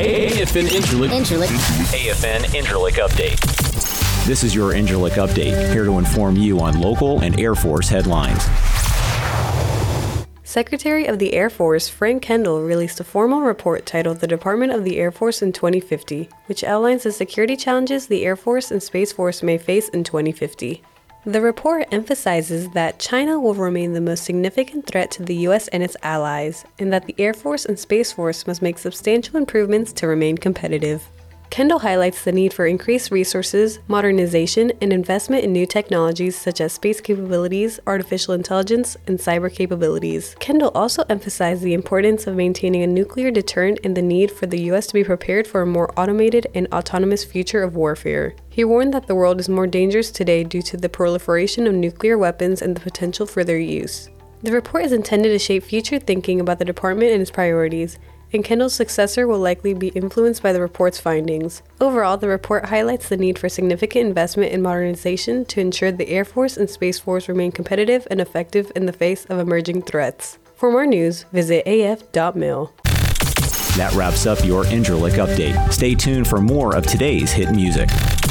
AFN Incirlik Update. This is your Incirlik Update, here to inform you on local and Air Force headlines. Secretary of the Air Force Frank Kendall released a formal report titled The Department of the Air Force in 2050, which outlines the security challenges the Air Force and Space Force may face in 2050. The report emphasizes that China will remain the most significant threat to the U.S. and its allies, and that the Air Force and Space Force must make substantial improvements to remain competitive. Kendall highlights the need for increased resources, modernization, and investment in new technologies such as space capabilities, artificial intelligence, and cyber capabilities. Kendall also emphasized the importance of maintaining a nuclear deterrent and the need for the U.S. to be prepared for a more automated and autonomous future of warfare. He warned that the world is more dangerous today due to the proliferation of nuclear weapons and the potential for their use. The report is intended to shape future thinking about the department and its priorities, and Kendall's successor will likely be influenced by the report's findings. Overall, the report highlights the need for significant investment in modernization to ensure the Air Force and Space Force remain competitive and effective in the face of emerging threats. For more news, visit af.mil. That wraps up your Incirlik Update. Stay tuned for more of today's hit music.